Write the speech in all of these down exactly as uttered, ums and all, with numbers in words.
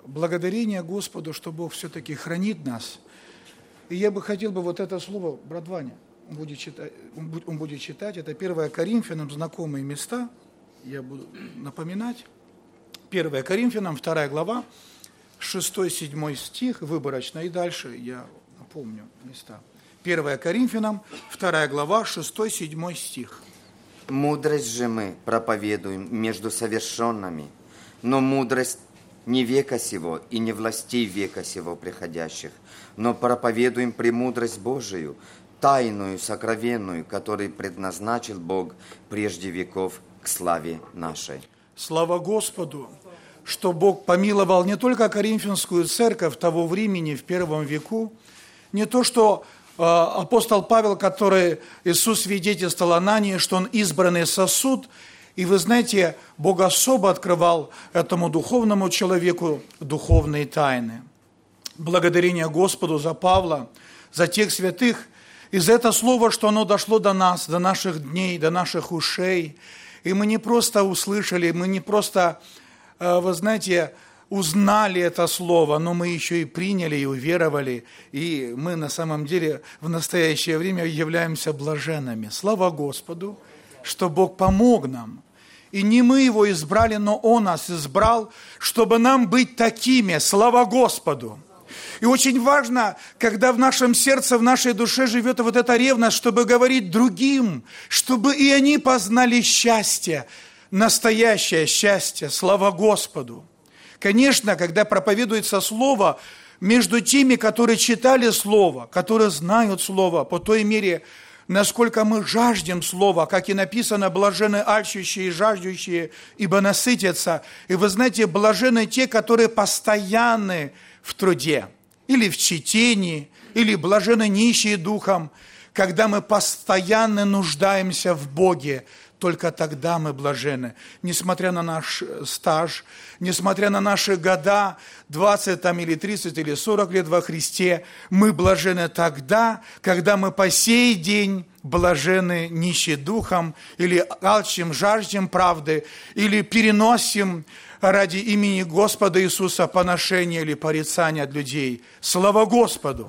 благодарение Господу, что Бог все-таки хранит нас. И я бы хотел бы вот это слово, брат Ваня, он будет читать, он будет читать, это первое Коринфянам, знакомые места, я буду напоминать. первое Коринфянам, вторая глава, шестой-седьмой стих, выборочно, и дальше я напомню места. первое Коринфянам, вторая глава, шестой-седьмой стих. «Мудрость же мы проповедуем между совершенными, но мудрость не века сего и не властей века сего приходящих, но проповедуем премудрость Божию, тайную, сокровенную, которую предназначил Бог прежде веков к славе нашей». Слава Господу, что Бог помиловал не только Коринфянскую церковь того времени, в первом веку, не то, что э, апостол Павел, который Иисус свидетельствовал Анании, что он избранный сосуд, и вы знаете, Бог особо открывал этому духовному человеку духовные тайны. Благодарение Господу за Павла, за тех святых, и за это слово, что оно дошло до нас, до наших дней, до наших ушей. И мы не просто услышали, мы не просто, вы знаете, узнали это слово, но мы еще и приняли, и уверовали. И мы на самом деле в настоящее время являемся блаженными. Слава Господу, что Бог помог нам. И не мы Его избрали, но Он нас избрал, чтобы нам быть такими. Слава Господу! И очень важно, когда в нашем сердце, в нашей душе живет вот эта ревность, чтобы говорить другим, чтобы и они познали счастье, настоящее счастье. Слава Господу! Конечно, когда проповедуется Слово, между теми, которые читали Слово, которые знают Слово, по той мере, насколько мы жаждем Слова, как и написано, блаженны алчущие и жаждущие, ибо насытятся. И вы знаете, блаженны те, которые постоянны в труде, или в чтении, или блаженны нищие духом, когда мы постоянно нуждаемся в Боге, только тогда мы блаженны. Несмотря на наш стаж, несмотря на наши года, двадцать там, или тридцать или сорок лет во Христе, мы блаженны тогда, когда мы по сей день блаженны нищие духом, или алчим, жаждем правды, или переносим ради имени Господа Иисуса поношение или порицание от людей. Слава Господу!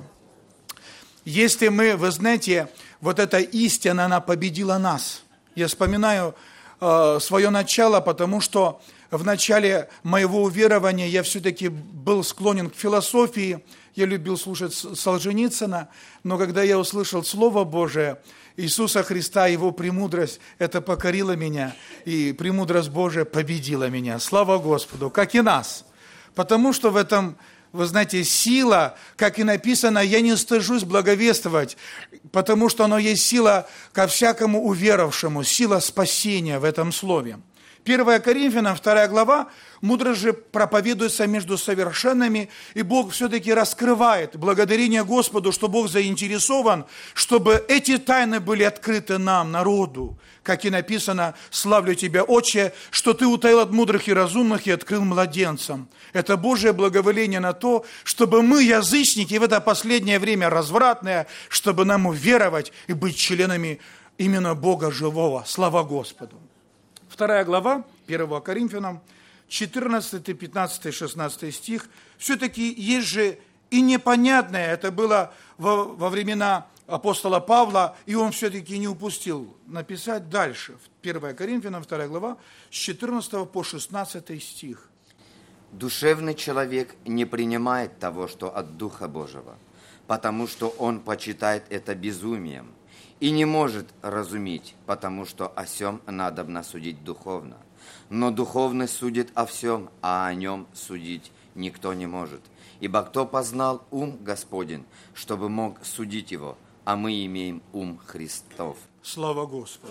Если мы, вы знаете, вот эта истина, она победила нас. Я вспоминаю э, свое начало, потому что в начале моего уверования я все-таки был склонен к философии, я любил слушать Солженицына, но когда я услышал Слово Божие, Иисуса Христа, Его премудрость, это покорило меня, и премудрость Божия победила меня. Слава Господу, как и нас. Потому что в этом, вы знаете, сила, как и написано, я не стыжусь благовествовать, потому что оно есть сила ко всякому уверовавшему, сила спасения в этом слове. первое Коринфянам, вторая глава, мудрость же проповедуется между совершенными, и Бог все-таки раскрывает благодарение Господу, что Бог заинтересован, чтобы эти тайны были открыты нам, народу. Как и написано, славлю Тебя, Отче, что Ты утаил от мудрых и разумных и открыл младенцам. Это Божие благоволение на то, чтобы мы, язычники, в это последнее время развратное, чтобы нам уверовать и быть членами именно Бога живого. Слава Господу! Вторая глава, первое Коринфянам, четырнадцатый, пятнадцатый, шестнадцатый стих. Все-таки есть же и непонятное, это было во, во времена апостола Павла, и он все-таки не упустил написать дальше. первое Коринфянам, вторая глава, с четырнадцатого по шестнадцатый стих. «Душевный человек не принимает того, что от Духа Божьего, потому что он почитает это безумием, и не может разуметь, потому что о сем надобно судить духовно. Но духовный судит о всем, а о нем судить никто не может. Ибо кто познал ум Господень, чтобы мог судить его, а мы имеем ум Христов». Слава Господу!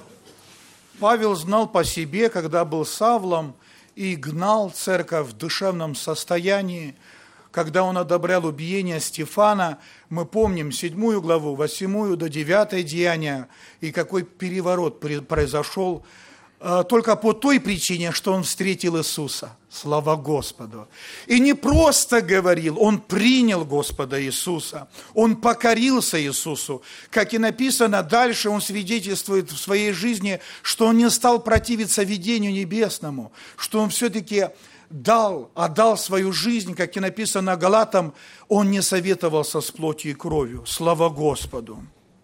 Павел знал по себе, когда был Савлом и гнал церковь в душевном состоянии, когда он одобрял убиение Стефана, мы помним седьмую главу, восьмую до девятой деяния, и какой переворот произошел только по той причине, что он встретил Иисуса. Слава Господу! И не просто говорил, он принял Господа Иисуса, он покорился Иисусу. Как и написано, дальше он свидетельствует в своей жизни, что он не стал противиться видению небесному, что он все-таки дал, отдал свою жизнь, как и написано Галатам, он не советовался с плотью и кровью. Слава Господу!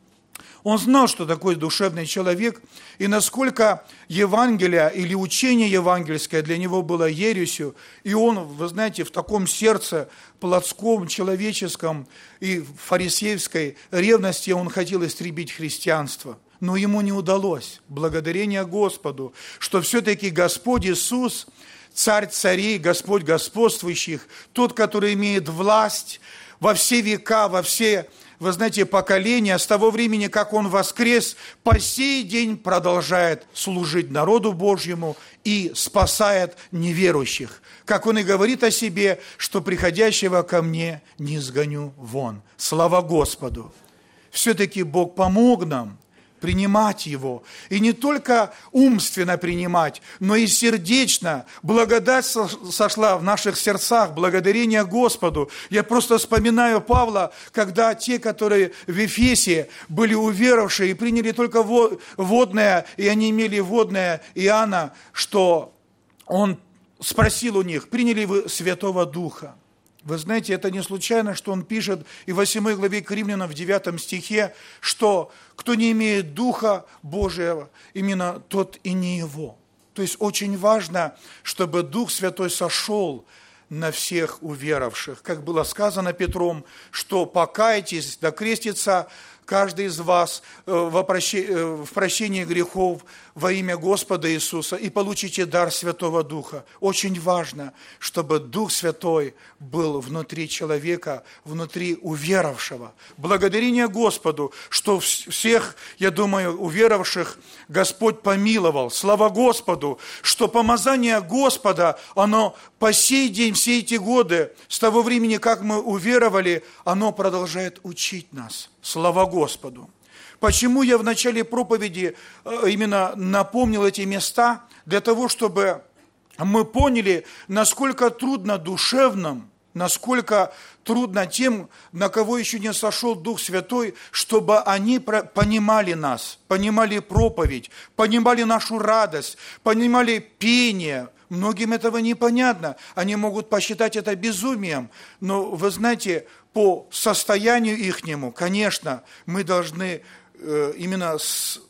Он знал, что такое душевный человек, и насколько Евангелие или учение евангельское для него было ересью, и он, вы знаете, в таком сердце плотском, человеческом и фарисеевской ревности он хотел истребить христианство. Но ему не удалось, благодарение Господу, что все-таки Господь Иисус, Царь царей, Господь господствующих, тот, который имеет власть во все века, во все, вы знаете, поколения, с того времени, как Он воскрес, по сей день продолжает служить народу Божьему и спасает неверующих. Как Он и говорит о себе, что приходящего ко мне не изгоню вон. Слава Господу! Все-таки Бог помог нам принимать Его. И не только умственно принимать, но и сердечно. Благодать сошла в наших сердцах, благодарение Господу. Я просто вспоминаю Павла, когда те, которые в Ефесе были уверовавшие и приняли только водное, и они имели водное Иоанна, что он спросил у них, приняли вы Святого Духа? Вы знаете, это не случайно, что он пишет и в восьмой главе к Римлянам в девятом стихе, что кто не имеет Духа Божьего, именно тот и не его. То есть очень важно, чтобы Дух Святой сошел на всех уверовавших. Как было сказано Петром, что покайтесь, да крестится каждый из вас в прощении грехов во имя Господа Иисуса и получите дар Святого Духа. Очень важно, чтобы Дух Святой был внутри человека, внутри уверовавшего. Благодарение Господу, что всех, я думаю, уверовавших Господь помиловал. Слава Господу, что помазание Господа, оно по сей день, все эти годы, с того времени, как мы уверовали, оно продолжает учить нас. Слава Господу! Почему я в начале проповеди именно напомнил эти места? Для того, чтобы мы поняли, насколько трудно душевным, насколько трудно тем, на кого еще не сошел Дух Святой, чтобы они понимали нас, понимали проповедь, понимали нашу радость, понимали пение. Многим этого непонятно. Они могут посчитать это безумием. Но, вы знаете, по состоянию ихнему, конечно, мы должны э, именно с,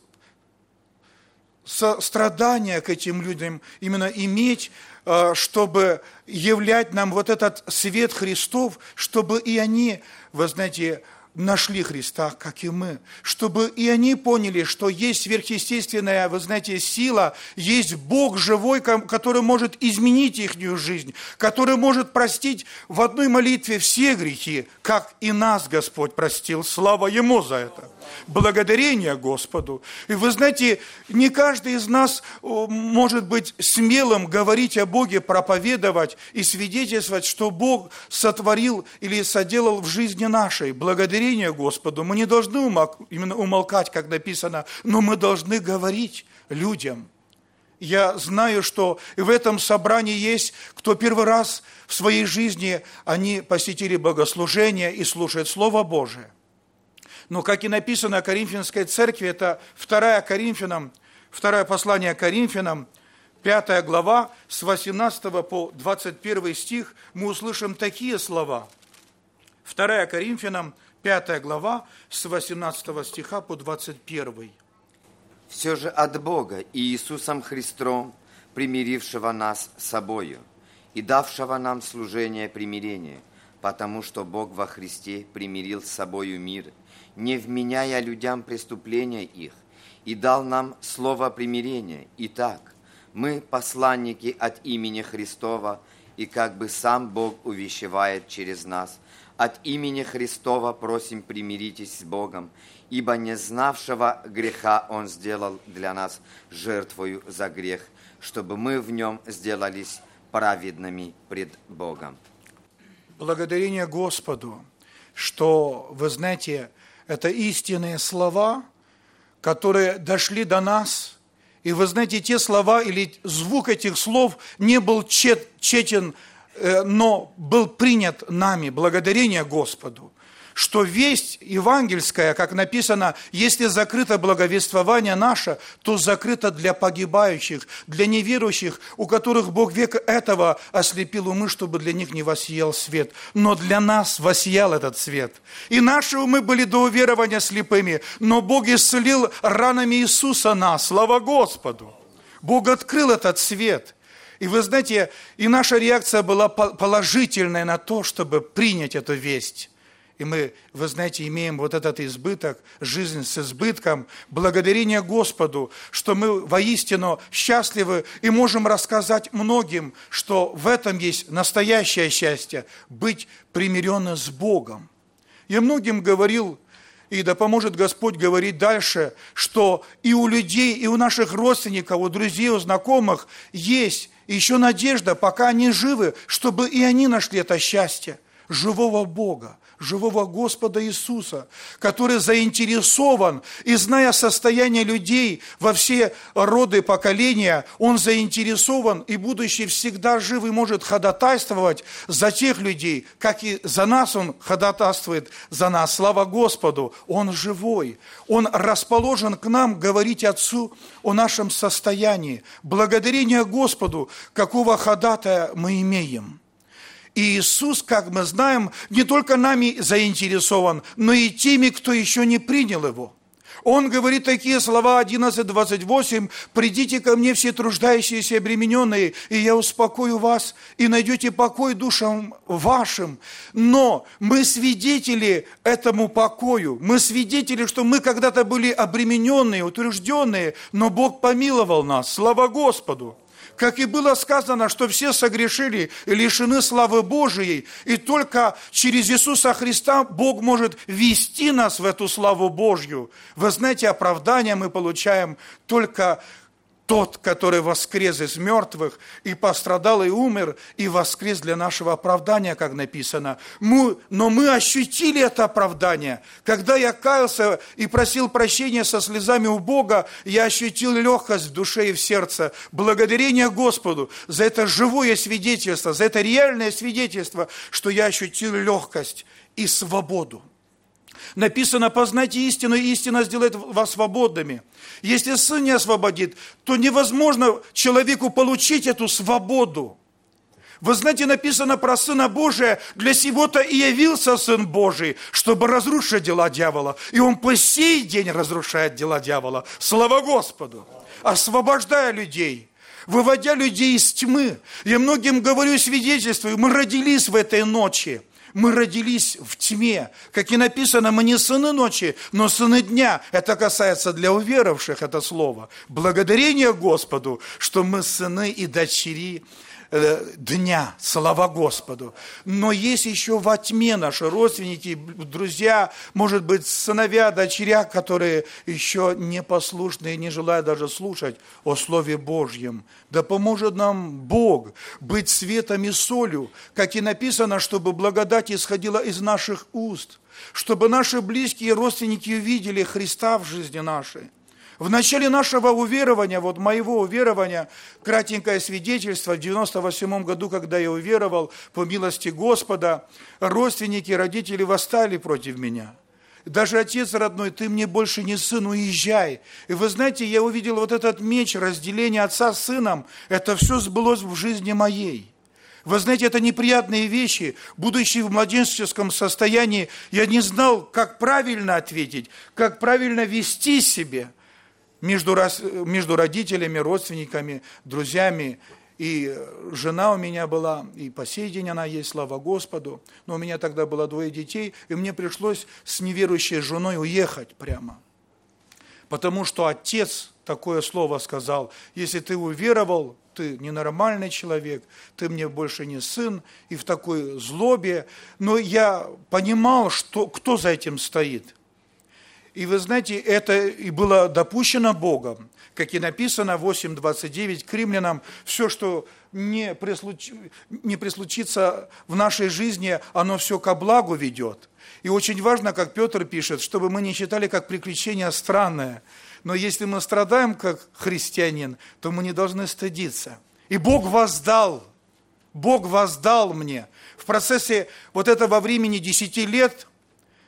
сострадание к этим людям именно иметь, э, чтобы являть нам вот этот свет Христов, чтобы и они, вы знаете, нашли Христа, как и мы, чтобы и они поняли, что есть сверхъестественная, вы знаете, сила, есть Бог живой, который может изменить их жизнь, который может простить в одной молитве все грехи, как и нас Господь простил. Слава Ему за это. Благодарение Господу. И вы знаете, не каждый из нас может быть смелым говорить о Боге, проповедовать и свидетельствовать, что Бог сотворил или соделал в жизни нашей. Благодарение Господу. Мы не должны именно умолкать, как написано, но мы должны говорить людям. Я знаю, что в этом собрании есть, кто первый раз в своей жизни, они посетили богослужение и слушают Слово Божие. Но, как и написано о Коринфянской церкви, это второе Коринфянам, второе послание Коринфянам, пятая глава, с восемнадцатого по двадцать первый стих, мы услышим такие слова. второе Коринфянам, пятая глава, с восемнадцатого стиха по двадцать первый. «Все же от Бога и Иисусом Христом, примирившего нас с собою и давшего нам служение примирения, потому что Бог во Христе примирил с собою мир, не вменяя людям преступления их, и дал нам слово примирения. Итак, мы посланники от имени Христова, и как бы сам Бог увещевает через нас, от имени Христова просим, примиритесь с Богом, ибо не знавшего греха Он сделал для нас жертвою за грех, чтобы мы в нем сделались праведными пред Богом». Благодарение Господу, что, вы знаете, это истинные слова, которые дошли до нас. И вы знаете, те слова или звук этих слов не был тщетен, но был принят нами. Благодарение Господу. что весть евангельская, как написано, если закрыто благовествование наше, то закрыто для погибающих, для неверующих, у которых Бог века этого ослепил умы, чтобы для них не воссиял свет. Но для нас воссиял этот свет. И наши умы были до уверования слепыми, но Бог исцелил ранами Иисуса нас. Слава Господу! Бог открыл этот свет. И вы знаете, и наша реакция была положительная на то, чтобы принять эту весть. И мы, вы знаете, имеем вот этот избыток, жизнь с избытком, благодарение Господу, что мы воистину счастливы и можем рассказать многим, что в этом есть настоящее счастье, быть примиренным с Богом. Я многим говорил, и да поможет Господь говорить дальше, что и у людей, и у наших родственников, у друзей, у знакомых есть еще надежда, пока они живы, чтобы и они нашли это счастье живого Бога, живого Господа Иисуса, который заинтересован, и зная состояние людей во все роды поколения, Он заинтересован и, будучи всегда жив, и может ходатайствовать за тех людей, как и за нас Он ходатайствует за нас. Слава Господу! Он живой. Он расположен к нам говорить Отцу о нашем состоянии. Благодарение Господу, какого ходатая мы имеем. И Иисус, как мы знаем, не только нами заинтересован, но и теми, кто еще не принял Его. Он говорит такие слова, одиннадцать двадцать восемь, «Придите ко мне все труждающиеся и обремененные, и я успокою вас, и найдете покой душам вашим». Но мы свидетели этому покою, мы свидетели, что мы когда-то были обремененные, утружденные, но Бог помиловал нас, слава Господу. Как и было сказано, что все согрешили и лишены славы Божией, и только через Иисуса Христа Бог может ввести нас в эту славу Божью. Вы знаете, оправдание мы получаем только тот, который воскрес из мертвых, и пострадал, и умер, и воскрес для нашего оправдания, как написано. Мы, но мы ощутили это оправдание. Когда я каялся и просил прощения со слезами у Бога, я ощутил легкость в душе и в сердце. Благодарение Господу за это живое свидетельство, за это реальное свидетельство, что я ощутил легкость и свободу. Написано, познайте истину, и истина сделает вас свободными. Если Сын не освободит, то невозможно человеку получить эту свободу. Вы знаете, написано про Сына Божия, для сего-то и явился Сын Божий, чтобы разрушить дела дьявола. И Он по сей день разрушает дела дьявола. Слава Господу! Освобождая людей, выводя людей из тьмы. Я многим говорю, свидетельствую, мы родились в этой ночи. Мы родились в тьме. Как и написано, мы не сыны ночи, но сыны дня. Это касается для уверовавших это слово. Благодарение Господу, что мы сыны и дочери дня. Слава Господу. Но есть еще во тьме наши родственники, друзья, может быть, сыновья, дочеря, которые еще непослушны и не желают даже слушать о Слове Божьем. Да поможет нам Бог быть светом и солью, как и написано, чтобы благодать исходила из наших уст, чтобы наши близкие родственники увидели Христа в жизни нашей. В начале нашего уверования, вот моего уверования, кратенькое свидетельство, в девяносто восьмом году, когда я уверовал, по милости Господа, родственники, родители восстали против меня. Даже отец родной, ты мне больше не сын, уезжай. И вы знаете, я увидел вот этот меч разделения отца с сыном, это все сбылось в жизни моей. Вы знаете, это неприятные вещи. Будучи в младенческом состоянии, я не знал, как правильно ответить, как правильно вести себя. Между, между родителями, родственниками, друзьями. И жена у меня была, и по сей день она есть, слава Господу. Но у меня тогда было двое детей, и мне пришлось с неверующей женой уехать прямо. Потому что отец такое слово сказал: если ты уверовал, ты ненормальный человек, ты мне больше не сын, и в такой злобе. Но я понимал, что, кто за этим стоит. И вы знаете, это и было допущено Богом, как и написано восемь двадцать девять к римлянам, все, что не, прислуч... не прислучится в нашей жизни, оно все ко благу ведет. И очень важно, как Петр пишет, чтобы мы не считали как приключение странное, но если мы страдаем как христианин, то мы не должны стыдиться. И Бог воздал, Бог воздал мне в процессе вот этого времени десяти лет,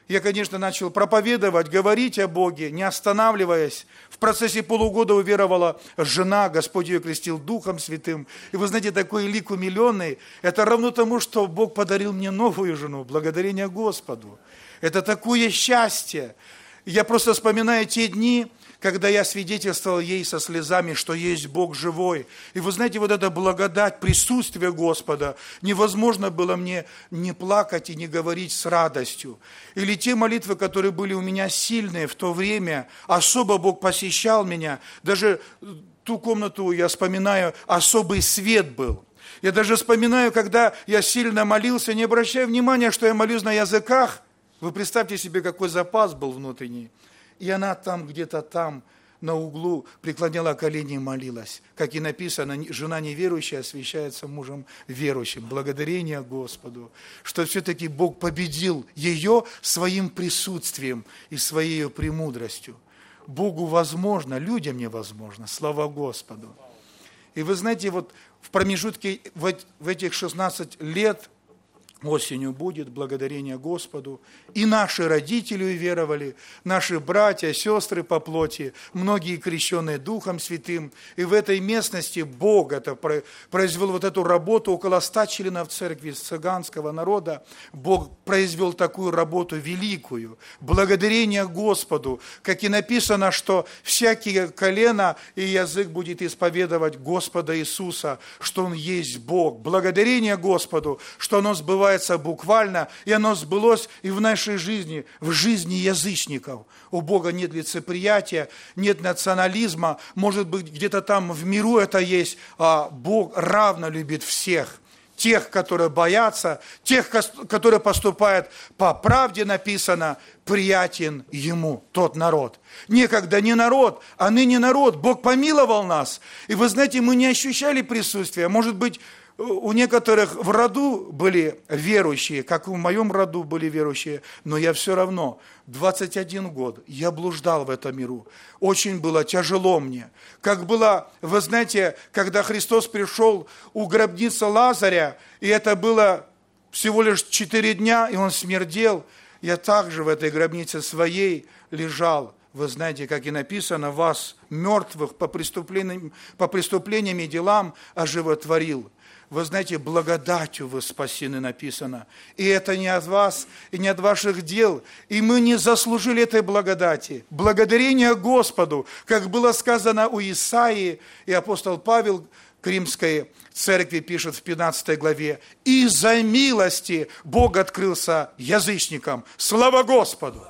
Я, конечно, начал проповедовать, говорить о Боге, не останавливаясь. В процессе полугода уверовала жена, Господь ее крестил Духом Святым. И вы знаете, такой лик умиленный, это равно тому, что Бог подарил мне новую жену, благодарение Господу. Это такое счастье. Я просто вспоминаю те дни, когда я свидетельствовал ей со слезами, что есть Бог живой. И вы знаете, вот эта благодать, присутствие Господа, невозможно было мне не плакать и не говорить с радостью. Или те молитвы, которые были у меня сильные в то время, особо Бог посещал меня. Даже ту комнату, я вспоминаю, особый свет был. Я даже вспоминаю, когда я сильно молился, не обращая внимания, что я молюсь на языках. Вы представьте себе, какой запас был внутренний. И она там, где-то там, на углу, преклоняла колени и молилась. Как и написано, жена неверующая освящается мужем верующим. Благодарение Господу, что все-таки Бог победил ее своим присутствием и своей ее премудростью. Богу возможно, людям невозможно. Слава Господу. И вы знаете, вот в промежутке, в этих шестнадцать лет, осенью будет, благодарение Господу. И наши родители уверовали, наши братья, сестры по плоти, многие крещенные Духом Святым. И в этой местности Бог это произвел вот эту работу, около ста членов церкви цыганского народа. Бог произвел такую работу великую. Благодарение Господу, как и написано, что всякие колено и язык будет исповедовать Господа Иисуса, что Он есть Бог. Благодарение Господу, что оно сбывается буквально, и оно сбылось и в нашей жизни, в жизни язычников. У Бога нет лицеприятия, нет национализма, может быть, где-то там в миру это есть, а Бог равно любит всех. Тех, которые боятся, тех, которые поступают по правде, написано, приятен Ему тот народ. Некогда не народ, а ныне народ. Бог помиловал нас. И вы знаете, мы не ощущали присутствия. Может быть, у некоторых в роду были верующие, как и в моем роду были верующие, но я все равно, двадцать один год, я блуждал в этом миру. Очень было тяжело мне. Как было, вы знаете, когда Христос пришел у гробницы Лазаря, и это было всего лишь четыре дня, и он смердел, я также в этой гробнице своей лежал. Вы знаете, как и написано, вас, мертвых, по преступлениям, по преступлениям и делам оживотворил. Вы знаете, благодатью вы спасены, написано. И это не от вас, и не от ваших дел. И мы не заслужили этой благодати. Благодарение Господу, как было сказано у Исаии, и апостол Павел к Римской церкви пишет в пятнадцатой главе, «Из-за милости Бог открылся язычникам». Слава Господу!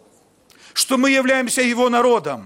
Что мы являемся Его народом.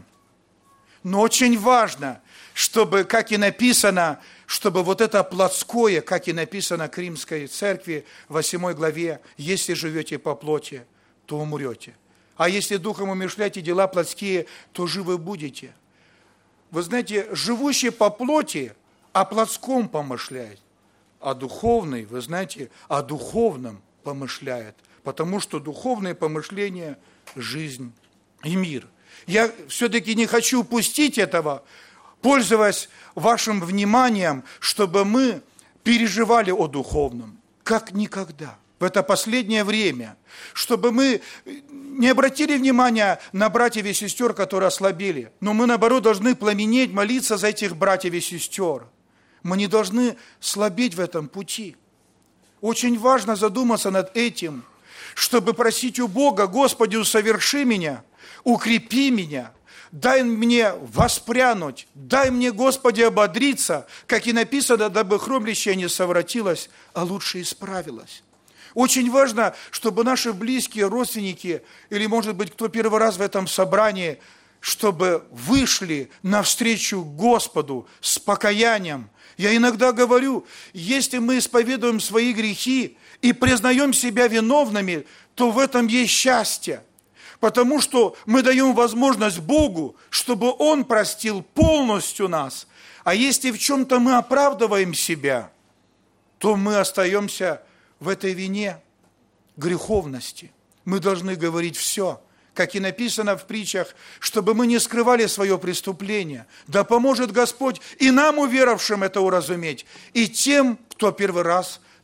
Но очень важно, чтобы, как и написано, чтобы вот это плотское, как и написано к Римской церкви в восьмой главе, если живете по плоти, то умрете. А если духом умерщвляете дела плотские, то живы будете. Вы знаете, живущий по плоти о плотском помышляет, а духовный, вы знаете, о духовном помышляет, потому что духовное помышление – жизнь и мир. Я все-таки не хочу упустить этого, пользуясь вашим вниманием, чтобы мы переживали о духовном, как никогда, в это последнее время, чтобы мы не обратили внимания на братьев и сестер, которые ослабели, но мы, наоборот, должны пламенеть, молиться за этих братьев и сестер. Мы не должны слабеть в этом пути. Очень важно задуматься над этим, чтобы просить у Бога: Господи, усоверши меня, укрепи меня, дай мне воспрянуть, дай мне, Господи, ободриться, как и написано, дабы хромлище не совратилось, а лучше исправилось. Очень важно, чтобы наши близкие, родственники, или, может быть, кто первый раз в этом собрании, чтобы вышли навстречу Господу с покаянием. Я иногда говорю, если мы исповедуем свои грехи и признаем себя виновными, то в этом есть счастье. Потому что мы даем возможность Богу, чтобы Он простил полностью нас. А если в чем-то мы оправдываем себя, то мы остаемся в этой вине греховности. Мы должны говорить все, как и написано в притчах, чтобы мы не скрывали свое преступление. Да поможет Господь и нам, уверовавшим, это уразуметь, и тем, кто первый раз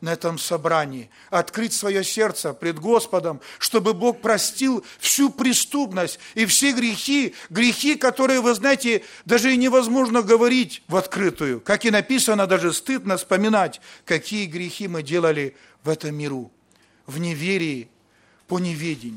на этом собрании, открыть свое сердце пред Господом, чтобы Бог простил всю преступность и все грехи, грехи, которые, вы знаете, даже и невозможно говорить в открытую. Как и написано, даже стыдно вспоминать, какие грехи мы делали в этом миру, в неверии, по неведению.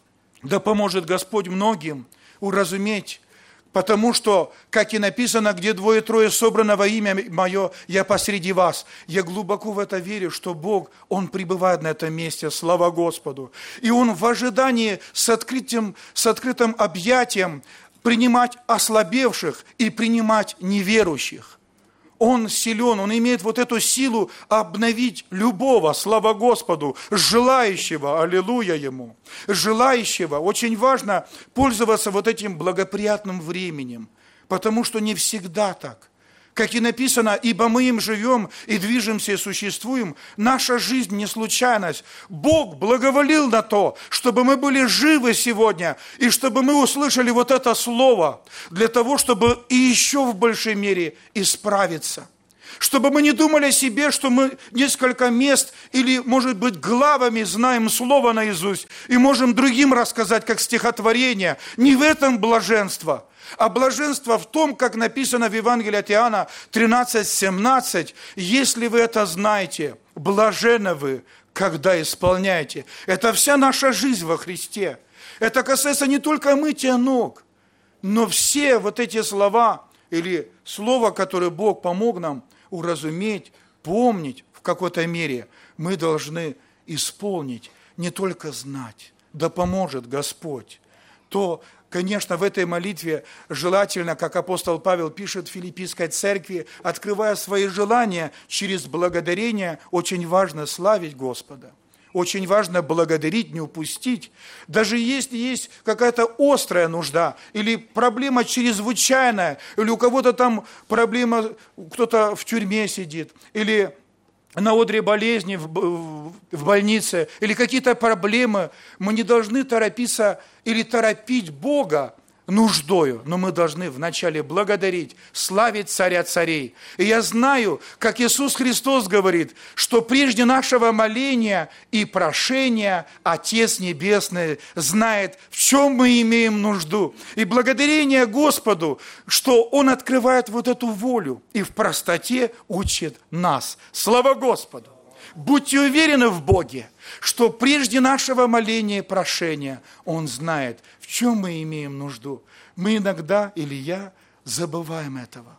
Да поможет Господь многим уразуметь, потому что, как и написано, где двое-трое собрано во имя Мое, я посреди вас. Я глубоко в это верю, что Бог, Он пребывает на этом месте, слава Господу. И Он в ожидании с открытым, с открытым объятием принимать ослабевших и принимать неверующих. Он силен, Он имеет вот эту силу обновить любого, слава Господу, желающего, аллилуйя Ему, желающего. Очень важно пользоваться вот этим благоприятным временем, потому что не всегда так. Как и написано, ибо мы им живем и движемся и существуем. Наша жизнь не случайность. Бог благоволил на то, чтобы мы были живы сегодня, и чтобы мы услышали вот это слово, для того, чтобы и еще в большей мере исправиться. Чтобы мы не думали о себе, что мы несколько мест или, может быть, главами знаем слово наизусть и можем другим рассказать, как стихотворение. Не в этом блаженство. А блаженство в том, как написано в Евангелии от Иоанна тринадцать семнадцать, если вы это знаете, блаженны вы, когда исполняете. Это вся наша жизнь во Христе. Это касается не только мытия ног, но все вот эти слова, или слово, которое Бог помог нам уразуметь, помнить в какой-то мере, мы должны исполнить, не только знать. Да поможет Господь. То, конечно, в этой молитве желательно, как апостол Павел пишет в Филиппийской церкви, открывая свои желания через благодарение, очень важно славить Господа. Очень важно благодарить, не упустить. Даже если есть какая-то острая нужда, или проблема чрезвычайная, или у кого-то там проблема, кто-то в тюрьме сидит, или на одре болезни в, в, в больнице, или какие-то проблемы, мы не должны торопиться или торопить Бога нуждою, но мы должны вначале благодарить, славить Царя Царей. И я знаю, как Иисус Христос говорит, что прежде нашего моления и прошения Отец Небесный знает, в чем мы имеем нужду. И благодарение Господу, что Он открывает вот эту волю и в простоте учит нас. Слава Господу! Будьте уверены в Боге, что прежде нашего моления и прошения Он знает, в чем мы имеем нужду. Мы иногда, или я, забываем этого.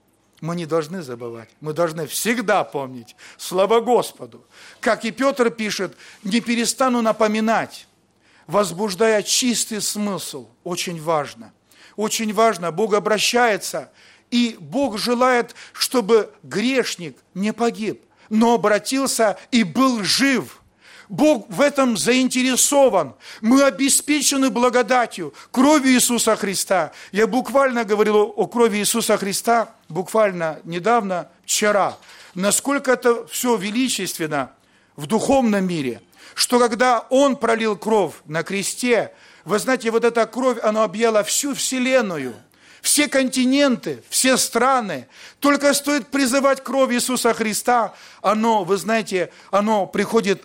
Мы не должны забывать, мы должны всегда помнить. Слава Господу! Как и Петр пишет, не перестану напоминать, возбуждая чистый смысл. Очень важно. Очень важно, Бог обращается, и Бог желает, чтобы грешник не погиб, но обратился и был жив. Бог в этом заинтересован. Мы обеспечены благодатью, кровью Иисуса Христа. Я буквально говорил о крови Иисуса Христа, буквально недавно, вчера. Насколько это все величественно в духовном мире, что когда Он пролил кровь на кресте, вы знаете, вот эта кровь, она объяла всю вселенную. Все континенты, все страны. Только стоит призывать кровь Иисуса Христа, оно, вы знаете, оно приходит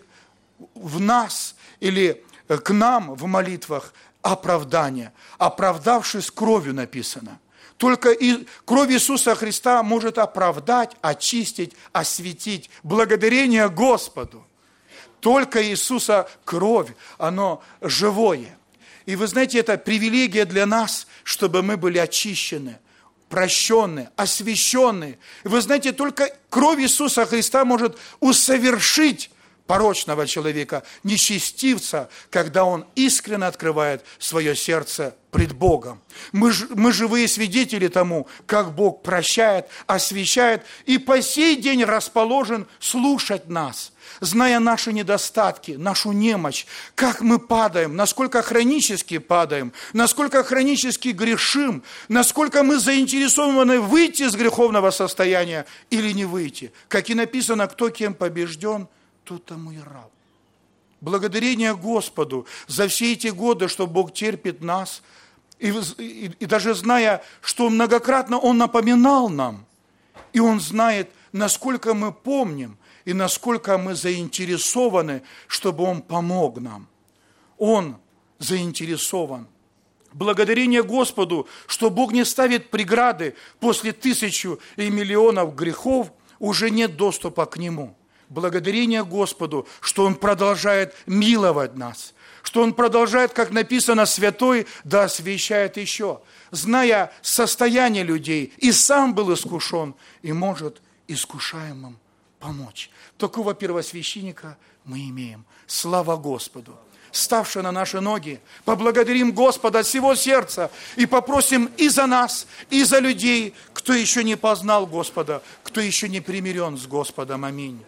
в нас или к нам в молитвах оправдание. Оправдавшись кровью написано. Только и кровь Иисуса Христа может оправдать, очистить, осветить. Благодарение Господу. Только Иисуса кровь, оно живое. И вы знаете, это привилегия для нас, чтобы мы были очищены, прощены, освящены. И вы знаете, только кровь Иисуса Христа может усовершить порочного человека, нечестивца, когда он искренне открывает свое сердце пред Богом. Мы, мы живые свидетели тому, как Бог прощает, освящает и по сей день расположен слушать нас, зная наши недостатки, нашу немощь, как мы падаем, насколько хронически падаем, насколько хронически грешим, насколько мы заинтересованы выйти из греховного состояния или не выйти. Как и написано, кто кем побежден, тот тому и раб. Благодарение Господу за все эти годы, что Бог терпит нас, и, и, и даже зная, что многократно Он напоминал нам, и Он знает, насколько мы помним, и насколько мы заинтересованы, чтобы Он помог нам. Он заинтересован. Благодарение Господу, что Бог не ставит преграды после тысячу и миллионов грехов, уже нет доступа к Нему. Благодарение Господу, что Он продолжает миловать нас, что Он продолжает, как написано, святой, да освящает еще, зная состояние людей, и сам был искушен, и может искушаемым помочь. Такого первосвященника мы имеем. Слава Господу! Ставши на наши ноги, поблагодарим Господа от всего сердца и попросим и за нас, и за людей, кто еще не познал Господа, кто еще не примирен с Господом. Аминь.